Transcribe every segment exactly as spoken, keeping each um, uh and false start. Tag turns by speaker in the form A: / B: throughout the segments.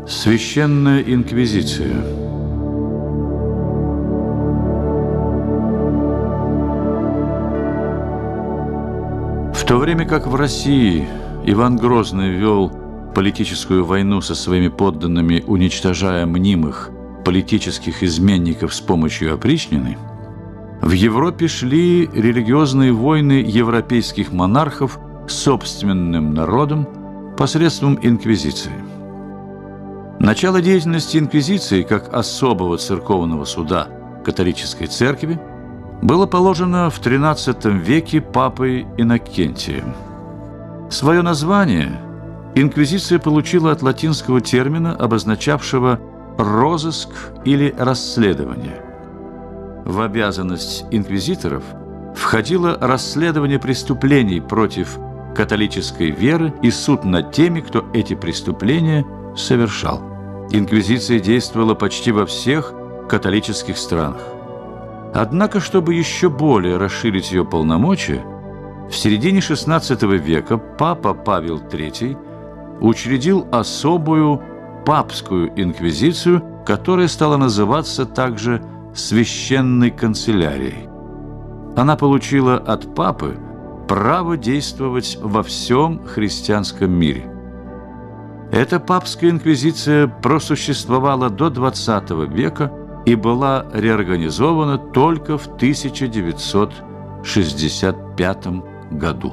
A: Священная инквизиция. В то время как в России Иван Грозный вел политическую войну со своими подданными, уничтожая мнимых политических изменников с помощью опричнины, в Европе шли религиозные войны европейских монархов с собственным народом посредством инквизиции. Начало деятельности инквизиции как особого церковного суда католической церкви было положено в тринадцатом веке папой Иннокентием. Свое название инквизиция получила от латинского термина, обозначавшего розыск или расследование. В обязанность инквизиторов входило расследование преступлений против католической веры и суд над теми, кто эти преступления совершал. Инквизиция действовала почти во всех католических странах. Однако, чтобы еще более расширить ее полномочия, в середине шестнадцатого века папа Павел третий учредил особую папскую инквизицию, которая стала называться также Священной канцелярией. Она получила от папы право действовать во всем христианском мире. Эта папская инквизиция просуществовала до двадцатого века и была реорганизована только в тысяча девятьсот шестьдесят пятом году.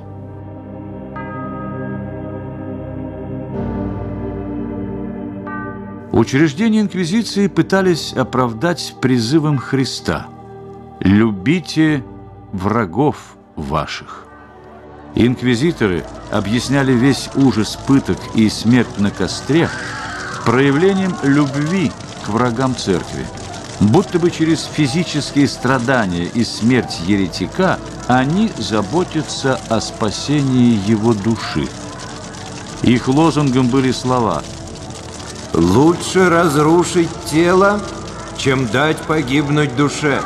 A: Учреждения инквизиции пытались оправдать призывом Христа: «Любите врагов ваших». Инквизиторы объясняли весь ужас пыток и смерть на костре проявлением любви к врагам церкви. Будто бы через физические страдания и смерть еретика они заботятся о спасении его души. Их лозунгом были слова:
B: «Лучше разрушить тело, чем дать погибнуть душе».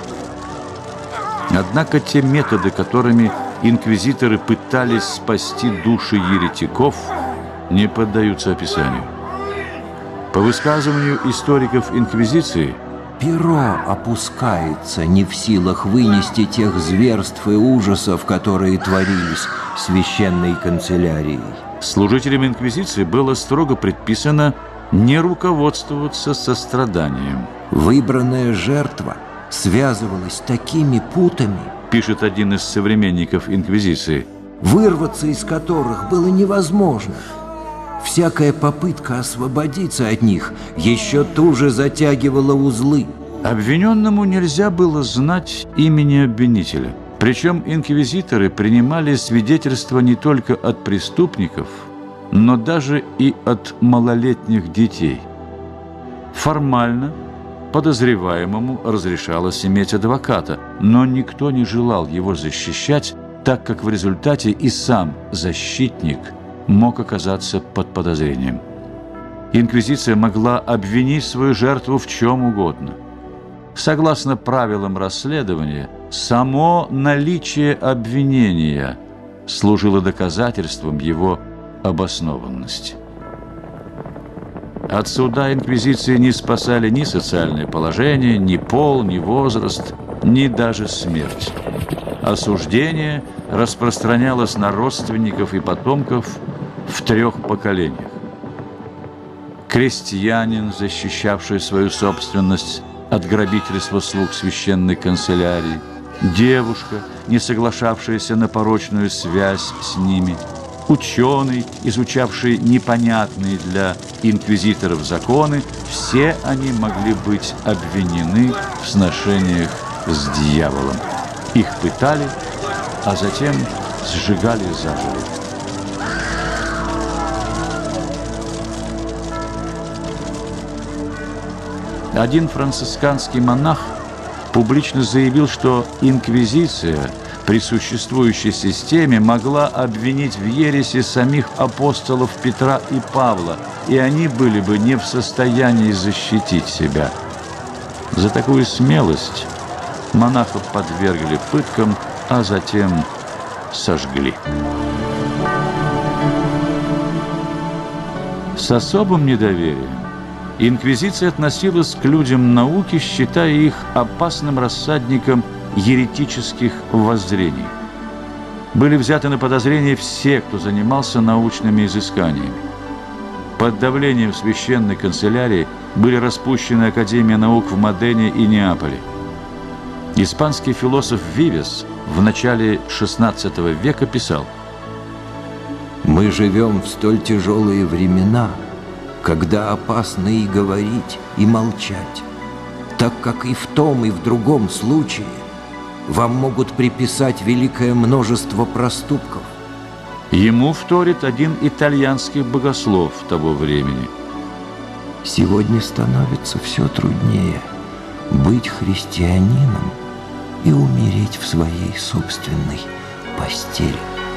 A: Однако те методы, которыми инквизиторы пытались спасти души еретиков, не поддаются описанию. По высказыванию историков инквизиции,
B: перо опускается, не в силах вынести тех зверств и ужасов, которые творились священной канцелярией.
A: Служителям инквизиции было строго предписано не руководствоваться состраданием.
B: Выбранная жертва связывалась такими путами,
A: пишет один из современников инквизиции,
B: вырваться из которых было невозможно. Всякая попытка освободиться от них еще туже затягивала узлы.
A: Обвиненному нельзя было знать имени обвинителя. Причем инквизиторы принимали свидетельства не только от преступников, но даже и от малолетних детей. Формально подозреваемому разрешалось иметь адвоката, но никто не желал его защищать, так как в результате и сам защитник мог оказаться под подозрением. Инквизиция могла обвинить свою жертву в чем угодно. Согласно правилам расследования, само наличие обвинения служило доказательством его обоснованности. От суда инквизиции не спасали ни социальное положение, ни пол, ни возраст, ни даже смерть. Осуждение распространялось на родственников и потомков в трех поколениях. Крестьянин, защищавший свою собственность от грабительства слуг священной канцелярии, девушка, не соглашавшаяся на порочную связь с ними, ученый, изучавший непонятные для инквизиторов законы, все они могли быть обвинены в сношениях с дьяволом. Их пытали, а затем сжигали заживо. Один францисканский монах публично заявил, что инквизиция при существующей системе могла обвинить в ереси самих апостолов Петра и Павла, и они были бы не в состоянии защитить себя. За такую смелость монахов подвергли пыткам, а затем сожгли. С особым недоверием инквизиция относилась к людям науки, считая их опасным рассадником еретических воззрений. Были взяты на подозрение все, кто занимался научными изысканиями. Под давлением священной канцелярии были распущены Академии наук в Модене и Неаполе. Испанский философ Вивес в начале шестнадцатого века писал:
B: «Мы живем в столь тяжелые времена, когда опасно и говорить, и молчать, так как и в том, и в другом случае вам могут приписать великое множество проступков».
A: Ему вторит один итальянский богослов того времени:
B: «Сегодня становится все труднее быть христианином и умереть в своей собственной постели».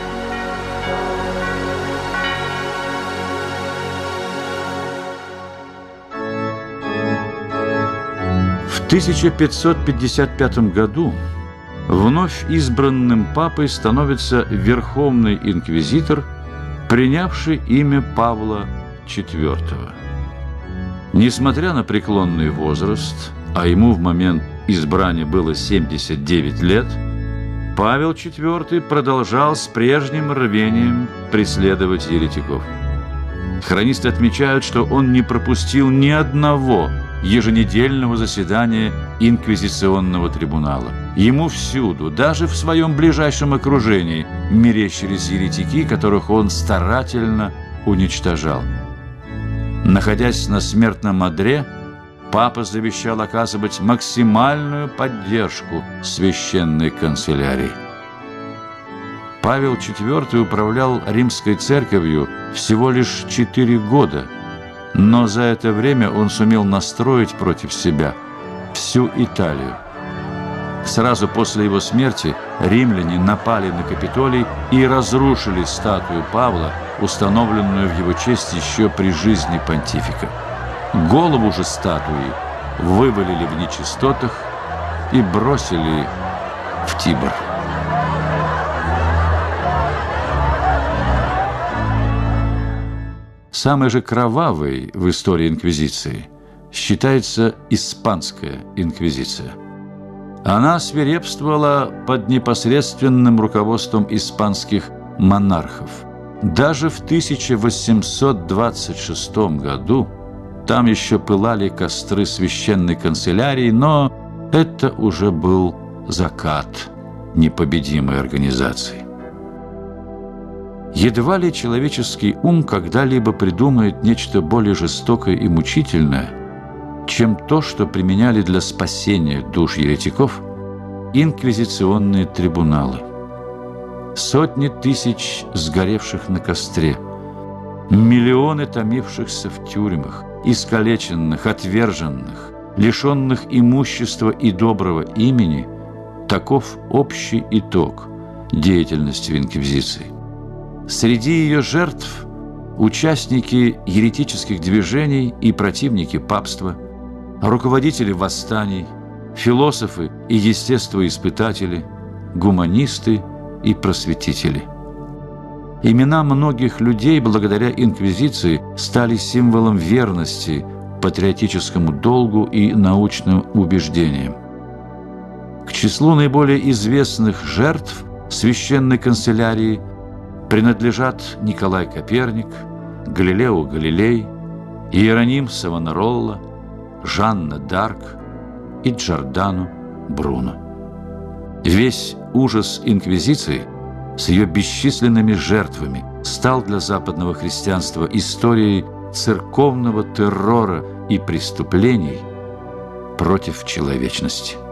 A: В тысяча пятьсот пятьдесят пятом году вновь избранным папой становится верховный инквизитор, принявший имя Павла четвёртого. Несмотря на преклонный возраст, а ему в момент избрания было семьдесят девять лет, Павел четвёртый продолжал с прежним рвением преследовать еретиков. Хронисты отмечают, что он не пропустил ни одного еженедельного заседания инквизиционного трибунала. Ему всюду, даже в своем ближайшем окружении, мерещились еретики, которых он старательно уничтожал. Находясь на смертном одре, папа завещал оказывать максимальную поддержку священной канцелярии. Павел четвёртый управлял Римской церковью всего лишь четыре года, но за это время он сумел настроить против себя всю Италию. Сразу после его смерти римляне напали на Капитолий и разрушили статую Павла, установленную в его честь еще при жизни понтифика. Голову же статуи вывалили в нечистотах и бросили в Тибр. Самой же кровавой в истории инквизиции считается испанская инквизиция. Она свирепствовала под непосредственным руководством испанских монархов. Даже в тысяча восемьсот двадцать шестом году там еще пылали костры священной канцелярии, но это уже был закат непобедимой организации. Едва ли человеческий ум когда-либо придумает нечто более жестокое и мучительное, чем то, что применяли для спасения душ еретиков инквизиционные трибуналы. Сотни тысяч сгоревших на костре, миллионы томившихся в тюрьмах, искалеченных, отверженных, лишенных имущества и доброго имени – таков общий итог деятельности инквизиции. Среди ее жертв – участники еретических движений и противники папства, руководители восстаний, философы и естествоиспытатели, гуманисты и просветители. Имена многих людей благодаря инквизиции стали символом верности патриотическому долгу и научным убеждениям. К числу наиболее известных жертв священной канцелярии принадлежат Николай Коперник, Галилео Галилей, Иероним Савонаролла, Жанна д'Арк и Джордано Бруно. Весь ужас инквизиции с ее бесчисленными жертвами стал для западного христианства историей церковного террора и преступлений против человечности.